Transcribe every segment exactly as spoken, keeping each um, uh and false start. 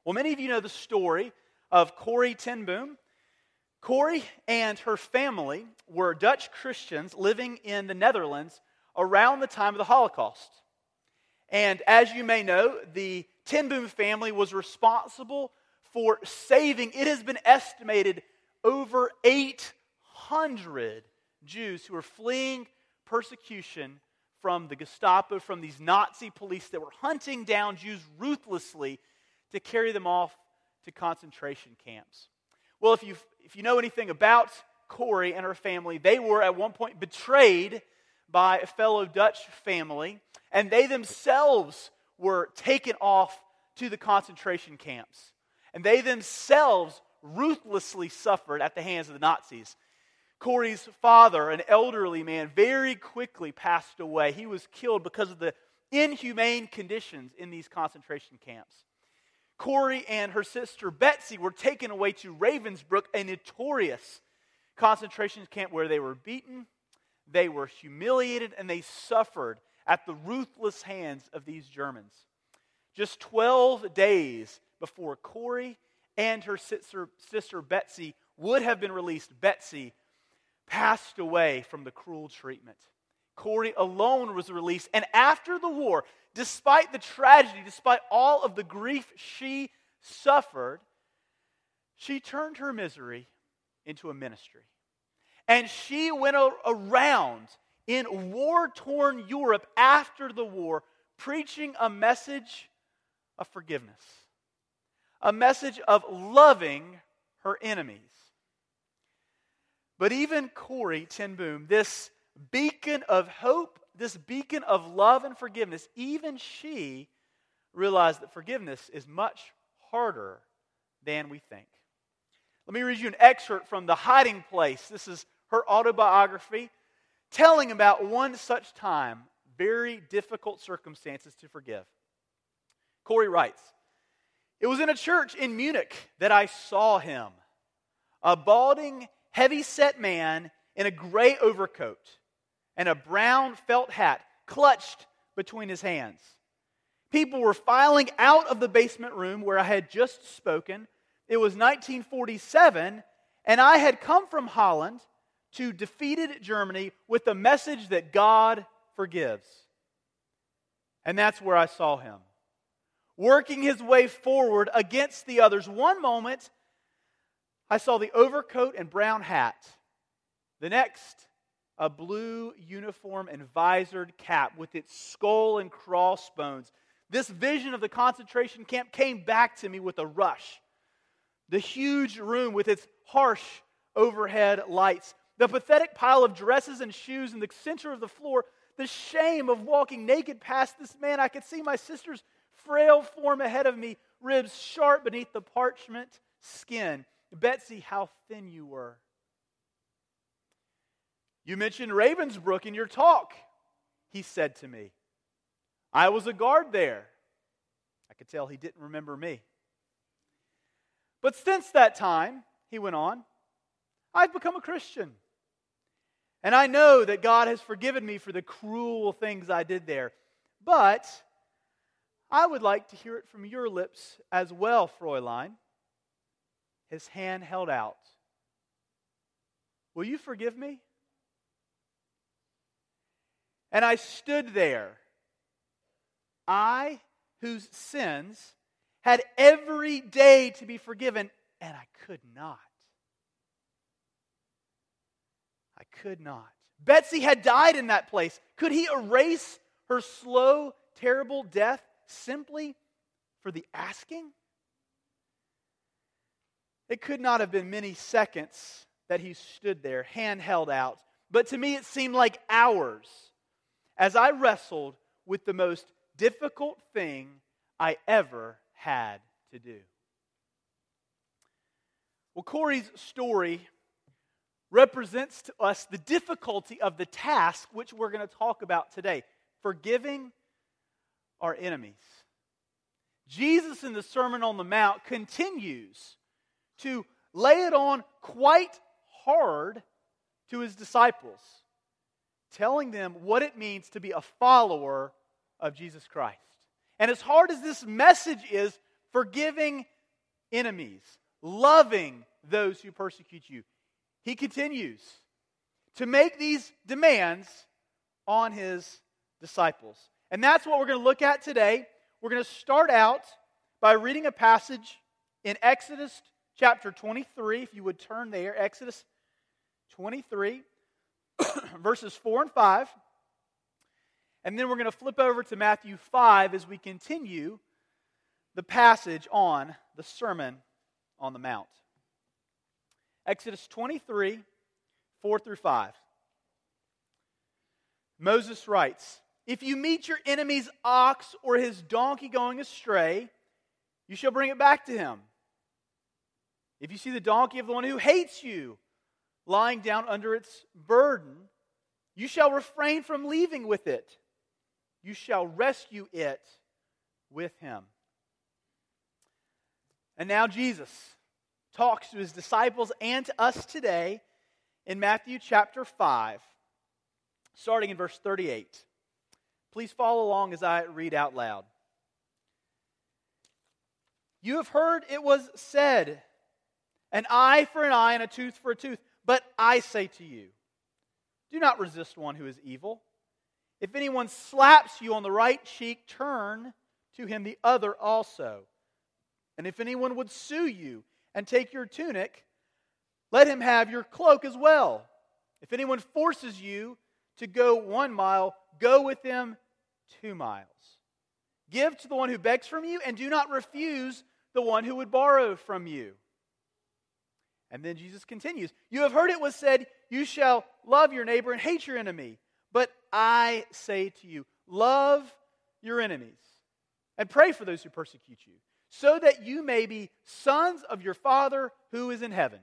Well, many of you know the story of Corrie ten Boom. Corrie and her family were Dutch Christians living in the Netherlands around the time of the Holocaust. And as you may know, the ten Boom family was responsible for saving, it has been estimated, over eight hundred Jews who were fleeing persecution from the Gestapo, from these Nazi police that were hunting down Jews ruthlessly to carry them off to concentration camps. Well, if you if you know anything about Corrie and her family, they were at one point betrayed by a fellow Dutch family, and they themselves were taken off to the concentration camps. And they themselves ruthlessly suffered at the hands of the Nazis. Corrie's father, an elderly man, very quickly passed away. He was killed because of the inhumane conditions in these concentration camps. Corrie and her sister Betsy were taken away to Ravensbrück, a notorious concentration camp where they were beaten, they were humiliated, and they suffered at the ruthless hands of these Germans. Just twelve days before Corrie and her sister, sister Betsy would have been released, Betsy passed away from the cruel treatment. Corrie alone was released, and after the war, despite the tragedy, despite all of the grief she suffered, she turned her misery into a ministry. And she went around in war-torn Europe after the war, preaching a message of forgiveness, a message of loving her enemies. But even Corrie ten Boom, this beacon of hope, this beacon of love and forgiveness, even she realized that forgiveness is much harder than we think. Let me read you an excerpt from The Hiding Place. This is her autobiography, telling about one such time, very difficult circumstances to forgive. Corrie writes, "It was in a church in Munich that I saw him, a balding, heavy-set man in a gray overcoat and a brown felt hat clutched between his hands. People were filing out of the basement room where I had just spoken. It was nineteen forty-seven, and I had come from Holland to defeated Germany with the message that God forgives. And that's where I saw him, working his way forward against the others. One moment, I saw the overcoat and brown hat. The next, a blue uniform and visored cap with its skull and crossbones. This vision of the concentration camp came back to me with a rush. The huge room with its harsh overhead lights, the pathetic pile of dresses and shoes in the center of the floor, the shame of walking naked past this man. I could see my sister's frail form ahead of me, ribs sharp beneath the parchment skin. Betsy, how thin you were. You mentioned Ravensbrück in your talk," he said to me. "I was a guard there." I could tell he didn't remember me. "But since that time," he went on, "I've become a Christian. And I know that God has forgiven me for the cruel things I did there. But I would like to hear it from your lips as well, Fräulein." His hand held out. "Will you forgive me?" And I stood there, I whose sins had every day to be forgiven, and I could not. I could not. Betsy had died in that place. Could he erase her slow, terrible death simply for the asking? It could not have been many seconds that he stood there, hand held out. But to me it seemed like hours as I wrestled with the most difficult thing I ever had to do. Well, Corrie's story represents to us the difficulty of the task which we're going to talk about today, forgiving our enemies. Jesus in the Sermon on the Mount continues to lay it on quite hard to his disciples, telling them what it means to be a follower of Jesus Christ. And as hard as this message is, forgiving enemies, loving those who persecute you. He continues to make these demands on his disciples. And that's what we're going to look at today. We're going to start out by reading a passage in Exodus chapter twenty-three. If you would turn there, Exodus twenty-three, verses four and five. And then we're going to flip over to Matthew five as we continue the passage on the Sermon on the Mount. Exodus twenty-three, four through five. Moses writes, "If you meet your enemy's ox or his donkey going astray, you shall bring it back to him. If you see the donkey of the one who hates you lying down under its burden, you shall refrain from leaving with it. You shall rescue it with him." And now Jesus talks to his disciples and to us today in Matthew chapter five, starting in verse thirty-eight. Please follow along as I read out loud. "You have heard it was said, an eye for an eye and a tooth for a tooth. But I say to you, do not resist one who is evil. If anyone slaps you on the right cheek, turn to him the other also. And if anyone would sue you and take your tunic, let him have your cloak as well. If anyone forces you to go one mile, go with him two miles. Give to the one who begs from you, and do not refuse the one who would borrow from you." And then Jesus continues, "You have heard it was said, you shall love your neighbor and hate your enemy. But I say to you, love your enemies and pray for those who persecute you, so that you may be sons of your Father who is in heaven.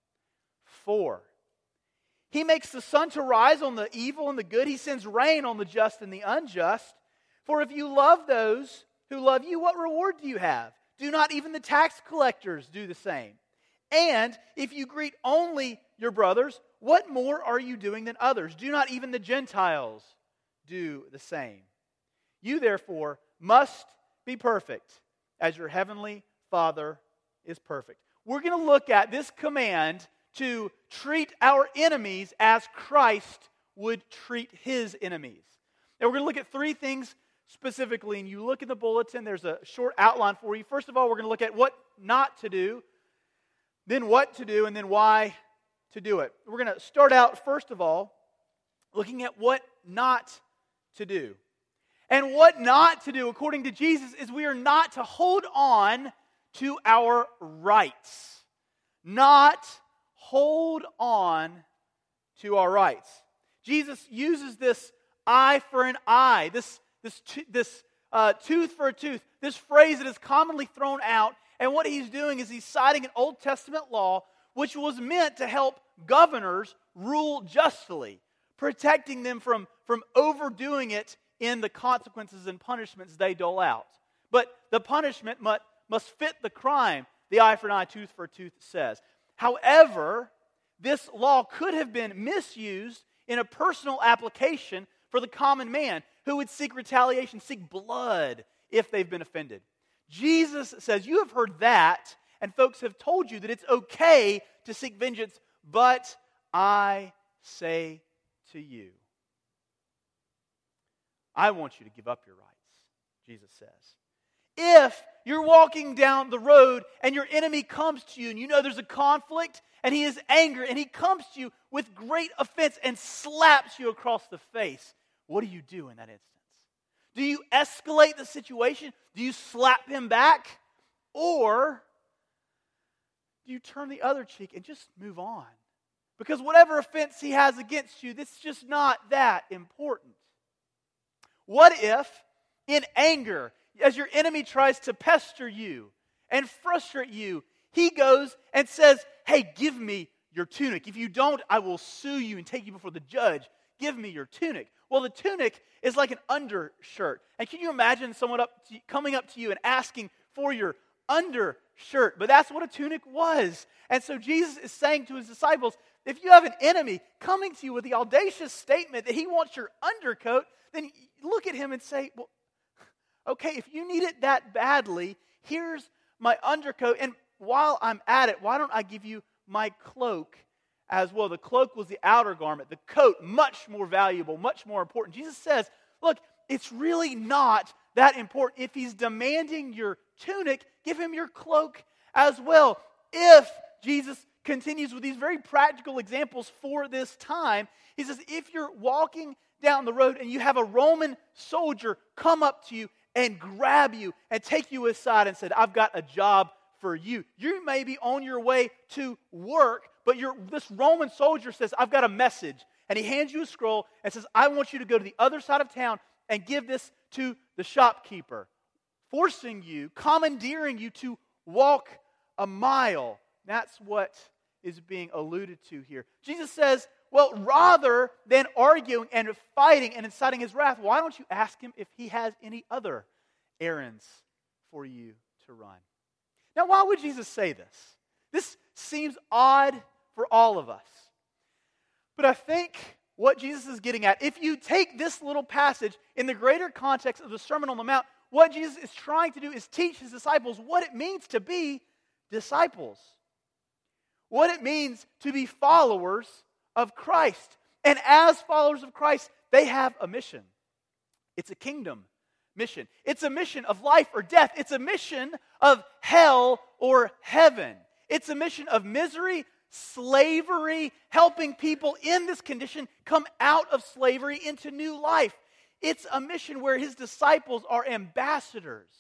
For he makes the sun to rise on the evil and the good. He sends rain on the just and the unjust. For if you love those who love you, what reward do you have? Do not even the tax collectors do the same? And if you greet only your brothers, what more are you doing than others? Do not even the Gentiles do the same? You therefore must be perfect, as your heavenly Father is perfect." We're going to look at this command to treat our enemies as Christ would treat his enemies. And we're going to look at three things specifically, and you look in the bulletin, there's a short outline for you. First of all, we're going to look at what not to do, then what to do, and then why to do it. We're going to start out, first of all, looking at what not to do. And what not to do, according to Jesus, is we are not to hold on to our rights. Not hold on to our rights. Jesus uses this eye for an eye, this, this, this uh, tooth for a tooth, this phrase that is commonly thrown out. And what he's doing is he's citing an Old Testament law which was meant to help governors rule justly, protecting them from, from overdoing it in the consequences and punishments they dole out. But the punishment must, must fit the crime, the eye for an eye, tooth for a tooth says. However, this law could have been misused in a personal application for the common man who would seek retaliation, seek blood if they've been offended. Jesus says, you have heard that, and folks have told you that it's okay to seek vengeance, but I say to you, I want you to give up your rights, Jesus says. If you're walking down the road and your enemy comes to you and you know there's a conflict and he is angry and he comes to you with great offense and slaps you across the face, what do you do in that instance? Do you escalate the situation? Do you slap him back? Or do you turn the other cheek and just move on? Because whatever offense he has against you, that's just not that important. What if, in anger, as your enemy tries to pester you and frustrate you, he goes and says, hey, give me your tunic. If you don't, I will sue you and take you before the judge. Give me your tunic. Well, the tunic is like an undershirt. And can you imagine someone up to, coming up to you and asking for your undershirt? But that's what a tunic was. And so Jesus is saying to his disciples, if you have an enemy coming to you with the audacious statement that he wants your undercoat, then look at him and say, well, okay, if you need it that badly, here's my undercoat. And while I'm at it, why don't I give you my cloak as well? The cloak was the outer garment. The coat, much more valuable, much more important. Jesus says, look, it's really not that important. If he's demanding your tunic, give him your cloak as well. If Jesus continues with these very practical examples for this time, he says, if you're walking down the road and you have a Roman soldier come up to you and grab you and take you aside and said, I've got a job for you. You may be on your way to work, but you're, this Roman soldier says, I've got a message. And he hands you a scroll and says, I want you to go to the other side of town and give this to the shopkeeper, forcing you, commandeering you to walk a mile. That's what is being alluded to here. Jesus says, well, rather than arguing and fighting and inciting his wrath, why don't you ask him if he has any other errands for you to run? Now, why would Jesus say this? This seems odd for all of us. But I think what Jesus is getting at, if you take this little passage in the greater context of the Sermon on the Mount, what Jesus is trying to do is teach his disciples what it means to be disciples. What it means to be followers of Christ. And as followers of Christ, they have a mission. It's a kingdom mission. It's a mission of life or death. It's a mission of hell or heaven. It's a mission of misery, slavery, helping people in this condition come out of slavery into new life. It's a mission where his disciples are ambassadors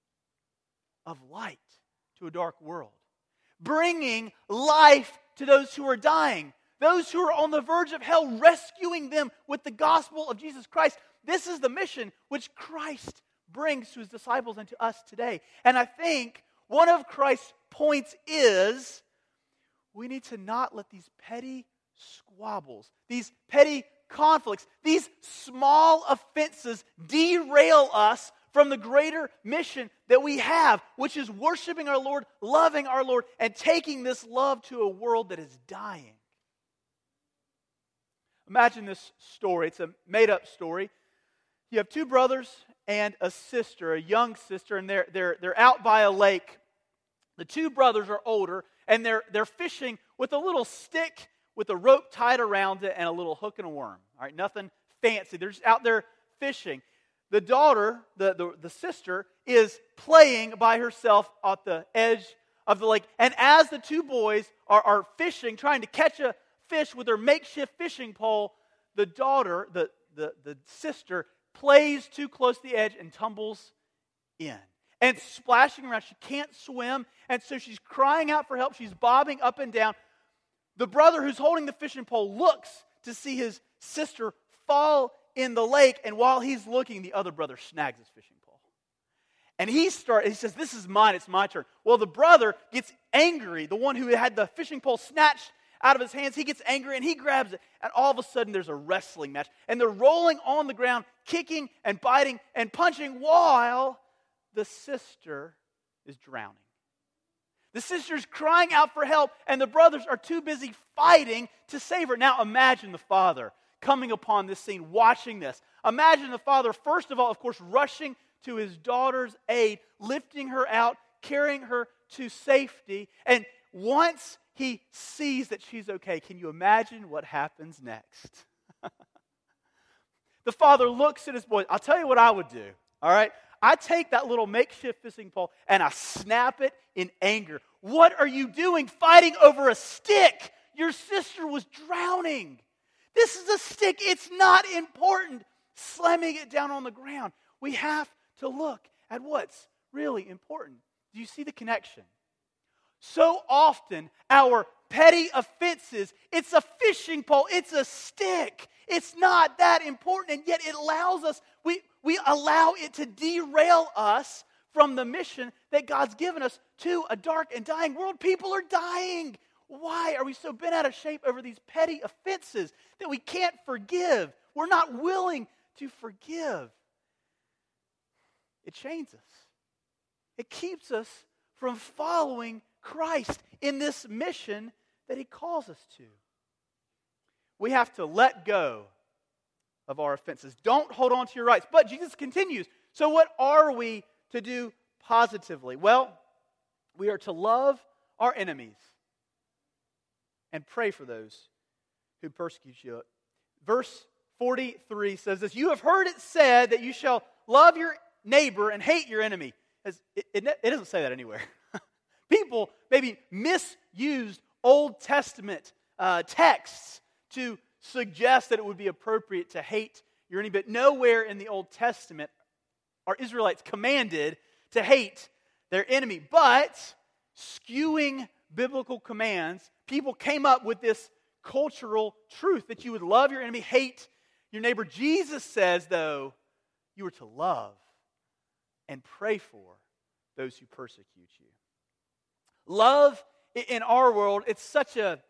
of light to a dark world, bringing life to those who are dying, those who are on the verge of hell, rescuing them with the gospel of Jesus Christ. This is the mission which Christ brings to his disciples and to us today. And I think one of Christ's points is we need to not let these petty squabbles, these petty conflicts, these small offenses derail us from the greater mission that we have, which is worshiping our Lord, loving our Lord, and taking this love to a world that is dying. Imagine this story. It's a made-up story. You have two brothers and a sister, a young sister, and they're, they're, they're out by a lake. The two brothers are older, and they're, they're fishing with a little stick with a rope tied around it and a little hook and a worm. All right, nothing fancy. They're just out there fishing. The daughter, the, the, the sister, is playing by herself at the edge of the lake. And as the two boys are, are fishing, trying to catch a fish with their makeshift fishing pole, the daughter, the, the, the sister, plays too close to the edge and tumbles in. And splashing around. She can't swim, and so she's crying out for help. She's bobbing up and down. The brother who's holding the fishing pole looks to see his sister fall in the lake, and while he's looking, the other brother snags his fishing pole. And he start, he says, this is mine, it's my turn. Well, the brother gets angry. The one who had the fishing pole snatched out of his hands, he gets angry and he grabs it. And all of a sudden, there's a wrestling match. And they're rolling on the ground, kicking and biting and punching while the sister is drowning. The sister's crying out for help, and the brothers are too busy fighting to save her. Now imagine the father coming upon this scene, watching this. Imagine the father, first of all, of course, rushing to his daughter's aid, lifting her out, carrying her to safety. And once he sees that she's okay, can you imagine what happens next? The father looks at his boy. I'll tell you what I would do, all right? I take that little makeshift fishing pole and I snap it in anger. What are you doing fighting over a stick? Your sister was drowning. This is a stick. It's not important. Slamming it down on the ground. We have to look at what's really important. Do you see the connection? So often, our petty offenses, it's a fishing pole, it's a stick. It's not that important, and yet it allows us, we, we allow it to derail us from the mission that God's given us to a dark and dying world. People are dying. Why are we so bent out of shape over these petty offenses that we can't forgive? We're not willing to forgive. It chains us. It keeps us from following Christ in this mission that He calls us to. We have to let go of our offenses. Don't hold on to your rights. But Jesus continues. So what are we to do positively? Well, We are to love our enemies and pray for those who persecute you. Verse forty-three says this, you have heard it said that you shall love your neighbor and hate your enemy. It, it, it doesn't say that anywhere. People maybe misused Old Testament uh, texts to suggest that it would be appropriate to hate your enemy, but nowhere in the Old Testament are Israelites commanded to hate their enemy. But skewing biblical commands, people came up with this cultural truth that you would love your enemy, hate your neighbor. Jesus says, though, you are to love and pray for those who persecute you. Love in our world, it's such a,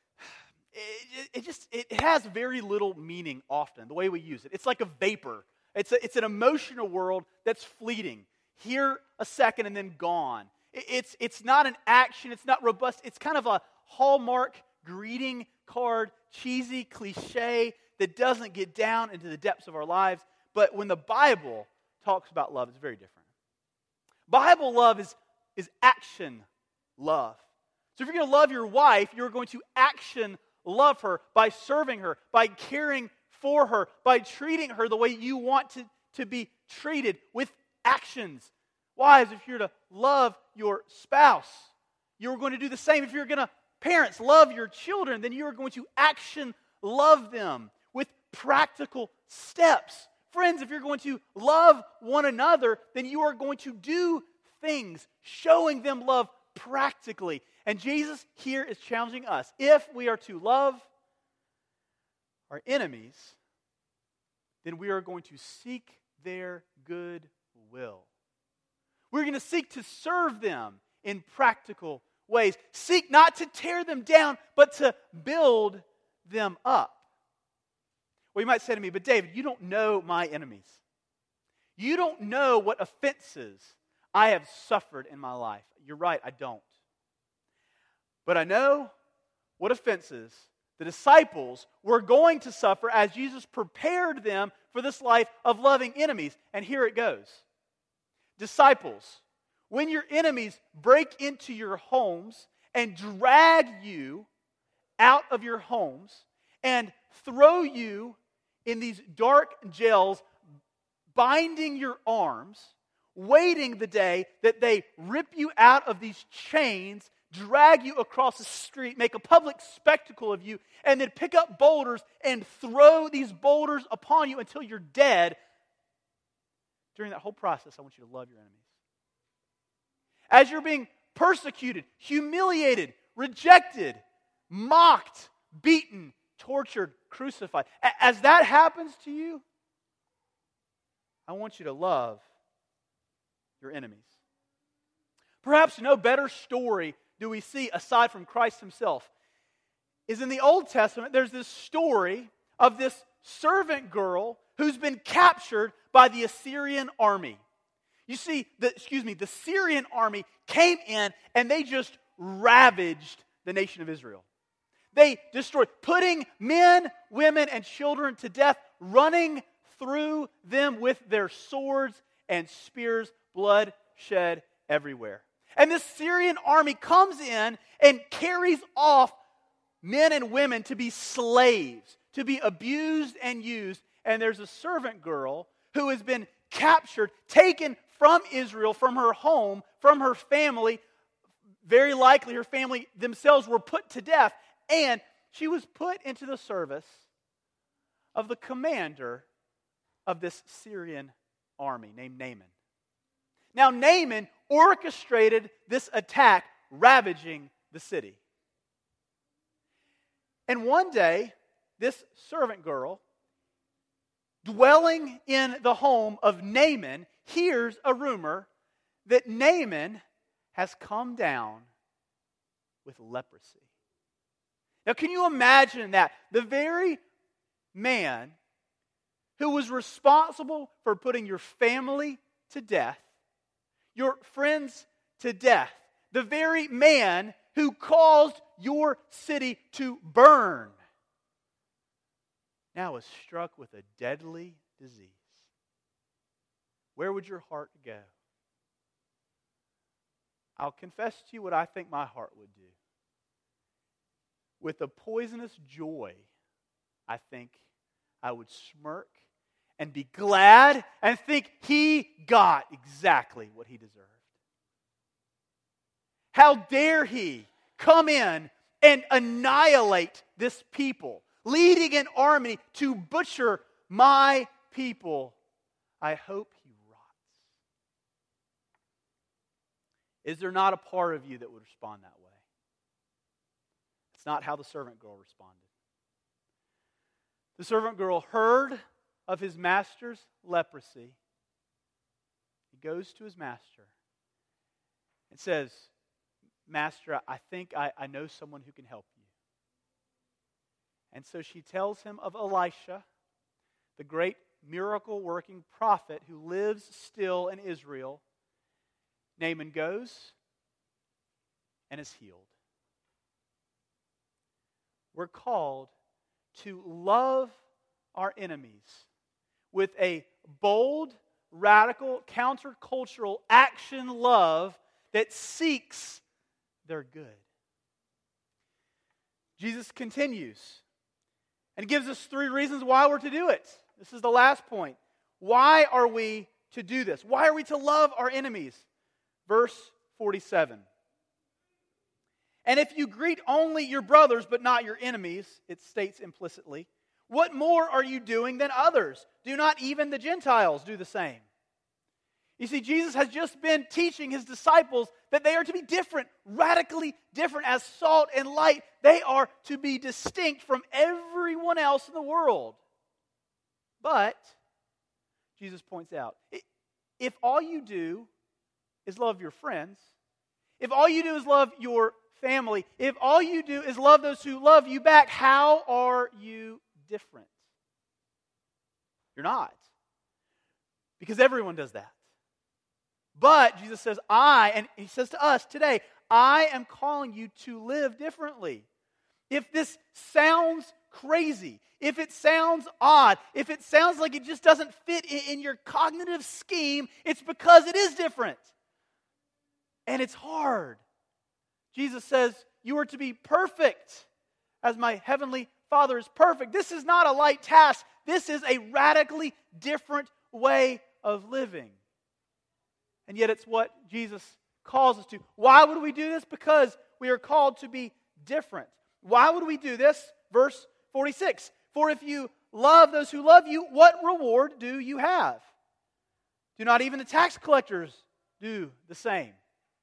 it, it just, it has very little meaning often, the way we use it. It's like a vapor. It's a, it's an emotional world that's fleeting. Here a second and then gone. It, it's, it's not an action, it's not robust. It's kind of a Hallmark greeting card, cheesy cliche that doesn't get down into the depths of our lives. But when the Bible talks about love, it's very different. Bible love is, is action love. So if you're going to love your wife, you're going to action love her by serving her, by caring for her, by treating her the way you want to, to be treated with actions. Wives, if you're to love your spouse, you're going to do the same. If you're going to, parents, love your children, then you're going to action love them with practical steps. Friends, if you're going to love one another, then you are going to do things showing them love practically. And Jesus here is challenging us. If we are to love our enemies, then we are going to seek their good will. We're going to seek to serve them in practical ways. Seek not to tear them down, but to build them up. Well, you might say to me, but David, you don't know my enemies. You don't know what offenses I have suffered in my life. You're right, I don't. But I know what offenses the disciples were going to suffer as Jesus prepared them for this life of loving enemies. And here it goes. Disciples, when your enemies break into your homes and drag you out of your homes and throw you in these dark jails, binding your arms, waiting the day that they rip you out of these chains, drag you across the street, make a public spectacle of you, and then pick up boulders and throw these boulders upon you until you're dead. During that whole process, I want you to love your enemies. As you're being persecuted, humiliated, rejected, mocked, beaten, tortured, crucified, as that happens to you, I want you to love your enemies. Perhaps no better story do we see aside from Christ himself is in the Old Testament. There's this story of this servant girl who's been captured by the Assyrian army. You see, the, excuse me, the Syrian army came in and they just ravaged the nation of Israel. They destroyed, putting men, women, and children to death, running through them with their swords and spears, blood shed everywhere. And this Syrian army comes in and carries off men and women to be slaves, to be abused and used. And there's a servant girl who has been captured, taken from Israel, from her home, from her family. Very likely her family themselves were put to death. And she was put into the service of the commander of this Syrian army named Naaman. Now, Naaman orchestrated this attack, ravaging the city. And one day, this servant girl, dwelling in the home of Naaman, hears a rumor that Naaman has come down with leprosy. Now, can you imagine that? The very man who was responsible for putting your family to death, your friends to death, the very man who caused your city to burn, now is struck with a deadly disease. Where would your heart go? I'll confess to you what I think my heart would do. With a poisonous joy, I think I would smirk and be glad and think he got exactly what he deserved. How dare he come in and annihilate this people, leading an army to butcher my people. I hope he rots. Is there not a part of you that would respond that way? It's not how the servant girl responded. The servant girl heard of his master's leprosy. He goes to his master and says, Master, I think I, I know someone who can help you. And so she tells him of Elisha, the great miracle-working prophet who lives still in Israel. Naaman goes and is healed. We're called to love our enemies with a bold, radical, countercultural action love that seeks their good. Jesus continues and gives us three reasons why we're to do it. This is the last point. Why are we to do this? Why are we to love our enemies? Verse forty-seven. And if you greet only your brothers but not your enemies, it states implicitly, what more are you doing than others? Do not even the Gentiles do the same? You see, Jesus has just been teaching his disciples that they are to be different, radically different as salt and light. They are to be distinct from everyone else in the world. But, Jesus points out, if all you do is love your friends, if all you do is love your family, if all you do is love those who love you back, how are you different? You're not. Because everyone does that. But Jesus says, I, and he says to us today, I am calling you to live differently. If this sounds crazy, if it sounds odd, if it sounds like it just doesn't fit in, in your cognitive scheme, it's because it is different. And it's hard. Jesus says, you are to be perfect as my heavenly Father is perfect. This is not a light task. This is a radically different way of living. And yet it's what Jesus calls us to. Why would we do this? Because we are called to be different. Why would we do this? Verse forty-six. For if you love those who love you, what reward do you have? Do not even the tax collectors do the same?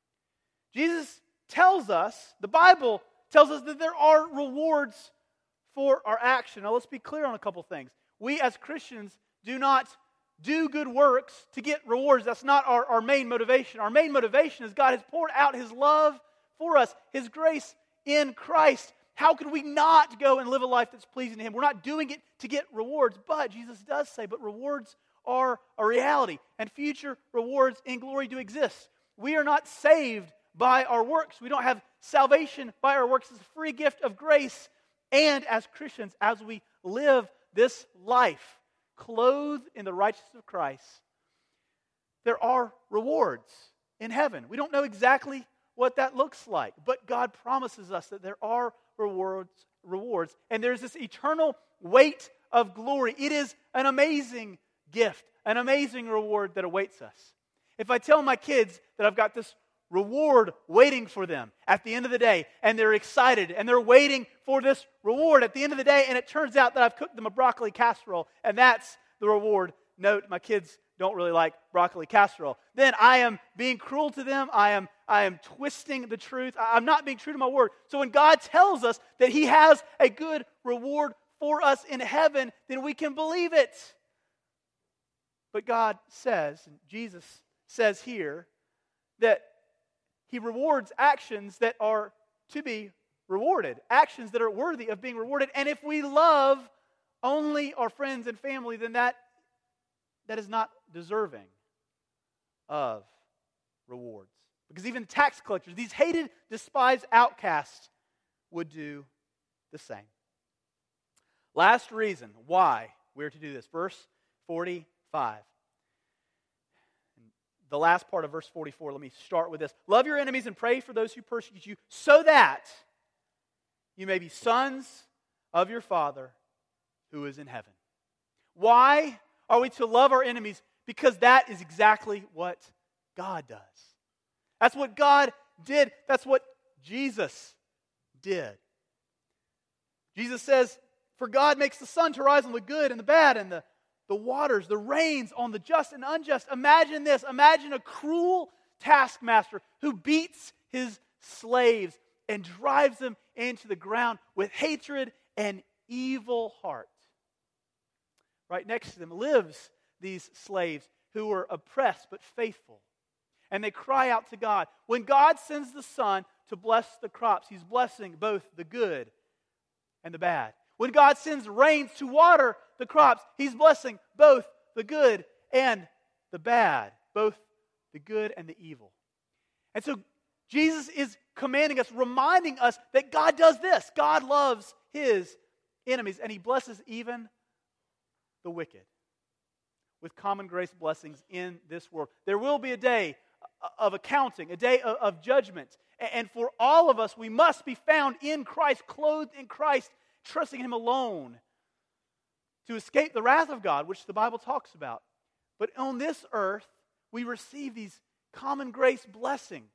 Jesus tells us, the Bible tells us that there are rewards for our action. Now let's be clear on a couple things. We as Christians do not do good works to get rewards. That's not our, our main motivation. Our main motivation is God has poured out His love for us, His grace in Christ. How could we not go and live a life that's pleasing to Him? We're not doing it to get rewards, but Jesus does say, but rewards are a reality, and future rewards in glory do exist. We are not saved by our works. We don't have salvation by our works. It's a free gift of grace. And as Christians, as we live this life, clothed in the righteousness of Christ, there are rewards in heaven. We don't know exactly what that looks like, but God promises us that there are rewards, rewards, and there's this eternal weight of glory. It is an amazing gift, an amazing reward that awaits us. If I tell my kids that I've got this reward waiting for them at the end of the day, and they're excited, and they're waiting for this reward at the end of the day, and it turns out that I've cooked them a broccoli casserole, and that's the reward. Note, my kids don't really like broccoli casserole. Then I am being cruel to them. I am, I am twisting the truth. I'm not being true to my word. So when God tells us that He has a good reward for us in heaven, then we can believe it. But God says, and Jesus says here, that He rewards actions that are to be rewarded, actions that are worthy of being rewarded. And if we love only our friends and family, then that, that is not deserving of rewards. Because even tax collectors, these hated, despised outcasts, would do the same. Last reason why we're to do this. Verse forty-five. the last part of verse forty-four, let me start with this. Love your enemies and pray for those who persecute you, so that you may be sons of your Father who is in heaven. Why are we to love our enemies? Because that is exactly what God does. That's what God did. That's what Jesus did. Jesus says, for God makes the sun to rise on the good and the bad, and the, the waters, the rains on the just and unjust. Imagine this. Imagine a cruel taskmaster who beats his slaves and drives them into the ground with hatred and evil heart. Right next to them lives these slaves who were oppressed but faithful. And they cry out to God. When God sends the sun to bless the crops, He's blessing both the good and the bad. When God sends rains to water the crops, He's blessing both the good and the bad, both the good and the evil. And so Jesus is commanding us, reminding us that God does this. God loves His enemies, and He blesses even the wicked with common grace blessings in this world. There will be a day of accounting, a day of judgment. And for all of us, we must be found in Christ, clothed in Christ, trusting Him alone to escape the wrath of God, which the Bible talks about. But on this earth, we receive these common grace blessings.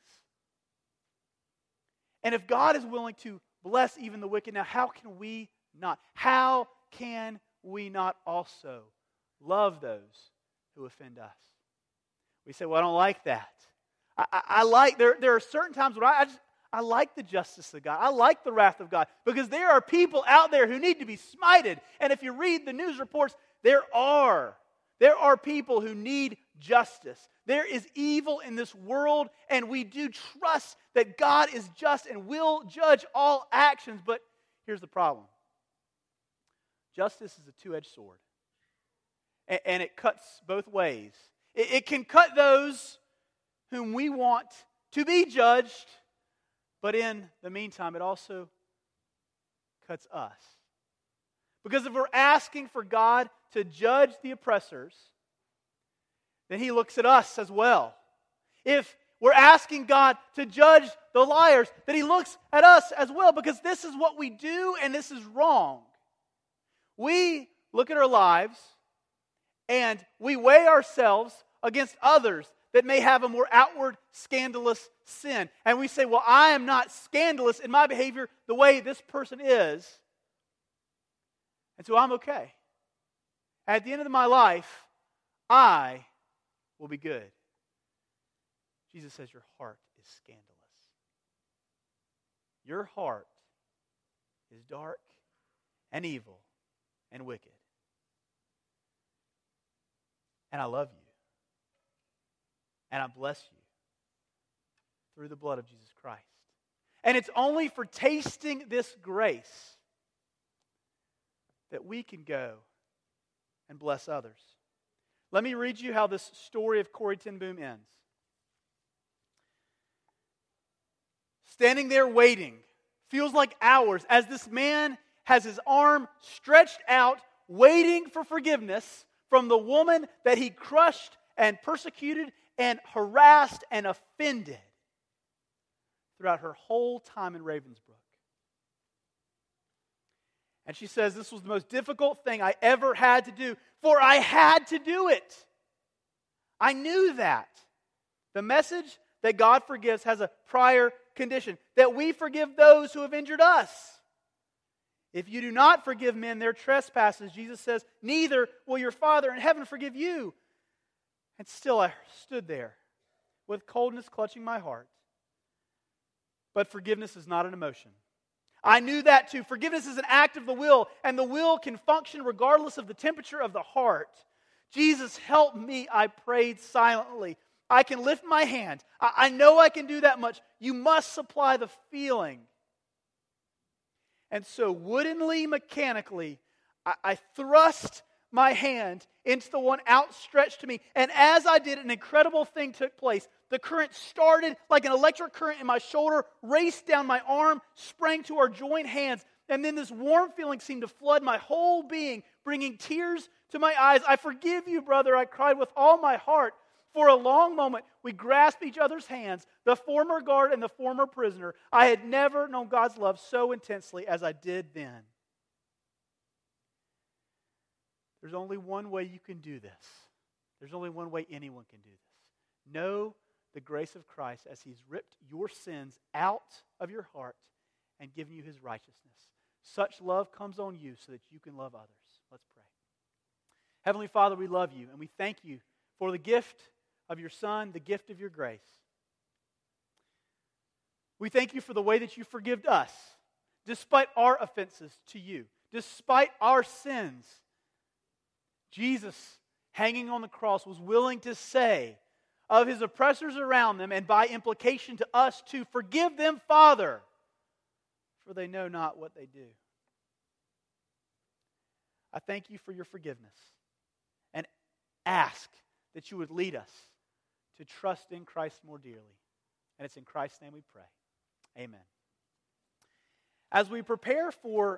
And if God is willing to bless even the wicked, now how can we not? How can we not also love those who offend us? We say, well, I don't like that. I, I, I like, there, there are certain times when I, I just, I like the justice of God. I like the wrath of God because there are people out there who need to be smited. And if you read the news reports, there are. There are people who need justice. There is evil in this world, and we do trust that God is just and will judge all actions. But here's the problem. Justice is a two-edged sword, and, and it cuts both ways. It, it can cut those whom we want to be judged, but in the meantime, it also cuts us. Because if we're asking for God to judge the oppressors, then He looks at us as well. If we're asking God to judge the liars, then He looks at us as well, because this is what we do and this is wrong. We look at our lives and we weigh ourselves against others that may have a more outward scandalous sin. And we say, well, I am not scandalous in my behavior the way this person is. And so I'm okay. At the end of my life, I will be good. Jesus says your heart is scandalous. Your heart is dark and evil and wicked. And I love you. And I bless you through the blood of Jesus Christ. And it's only for tasting this grace that we can go and bless others. Let me read you how this story of Corrie ten Boom ends. Standing there waiting, feels like hours, as this man has his arm stretched out, waiting for forgiveness from the woman that he crushed and persecuted and harassed and offended throughout her whole time in Ravensbrück. And she says, this was the most difficult thing I ever had to do, for I had to do it. I knew that. The message that God forgives has a prior condition, that we forgive those who have injured us. If you do not forgive men their trespasses, Jesus says, neither will your Father in heaven forgive you. And still I stood there with coldness clutching my heart. But forgiveness is not an emotion. I knew that too. Forgiveness is an act of the will, and the will can function regardless of the temperature of the heart. Jesus, help me, I prayed silently. I can lift my hand. I, I know I can do that much. You must supply the feeling. And so woodenly, mechanically, I, I thrust my hand into the one outstretched to me. And as I did, an incredible thing took place. The current started like an electric current in my shoulder, raced down my arm, sprang to our joined hands. And then this warm feeling seemed to flood my whole being, bringing tears to my eyes. I forgive you, brother, I cried with all my heart. For a long moment, we grasped each other's hands, the former guard and the former prisoner. I had never known God's love so intensely as I did then. There's only one way you can do this. There's only one way anyone can do this. Know the grace of Christ as He's ripped your sins out of your heart and given you His righteousness. Such love comes on you so that you can love others. Let's pray. Heavenly Father, we love you and we thank you for the gift of your Son, the gift of your grace. We thank you for the way that you forgived us, despite our offenses to you, despite our sins. Jesus, hanging on the cross, was willing to say of His oppressors around them, and by implication to us too, forgive them, Father, for they know not what they do. I thank you for your forgiveness and ask that you would lead us to trust in Christ more dearly. And it's in Christ's name we pray. Amen. As we prepare for